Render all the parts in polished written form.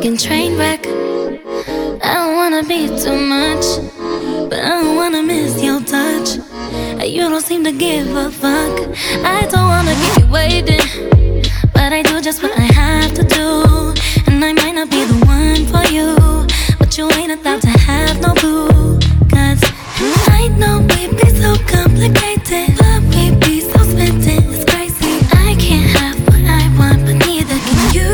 fucking train wreck. I don't wanna be too much, but I don't wanna miss your touch. You don't seem to give a fuck. I don't wanna keep you waiting, but I do just what I have to do. And I might not be the one for you, but you ain't about to have no boo. Cause I know we be so complicated, but we be so smitten, it's crazy. I can't have what I want, but neither can you.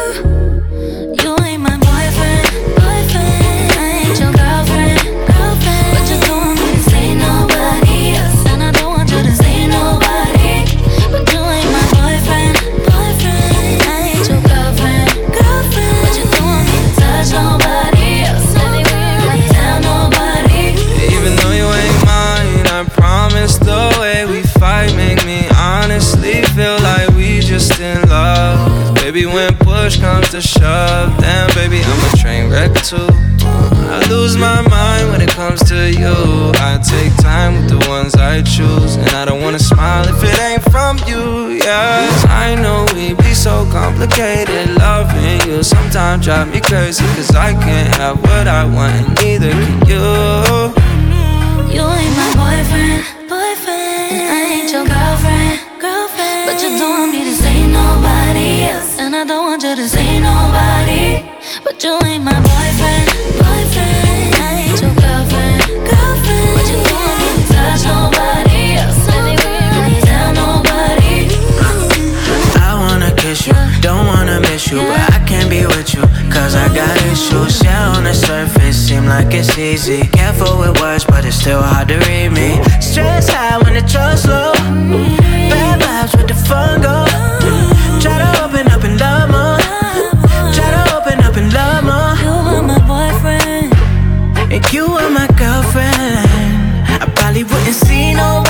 You ain't my boyfriend, boyfriend. I ain't your girlfriend, girlfriend. But you don't want me to say nobody else, and I don't want you to say nobody. But you ain't my boyfriend, boyfriend. I ain't your girlfriend, girlfriend. But you don't want me to touch nobody else, anywhere I tell nobody. Even though you ain't mine, I promise the way we fight make me honestly feel like we just in love. 'Cause baby, when push comes to shove, damn baby, I'm a train wreck too. I lose my mind when it comes to you. I take time with the ones I choose, and I don't wanna smile if it ain't from you, yeah. I know we be so complicated, loving you sometimes drive me crazy. 'Cause I can't have what I want, and neither can you. You ain't my boyfriend, boyfriend. And I ain't your girlfriend, girlfriend. But you don't want me to say nobody else, and I don't want you to say nobody. But you ain't my boyfriend, boyfriend. I ain't your girlfriend, girlfriend. But you don't want me to touch nobody else, anywhere I tell nobody. I wanna kiss you, don't wanna miss you, but I can't be with you, 'cause I got issues. Yeah, on the surface, seem like it's easy. Careful with words, but it's still hard to read me. Stress high when the trust low. Bad vibes with the fun go. Try to open up and love more. Try to open up and love more. You are my boyfriend, And you are my girlfriend. I probably wouldn't see nobody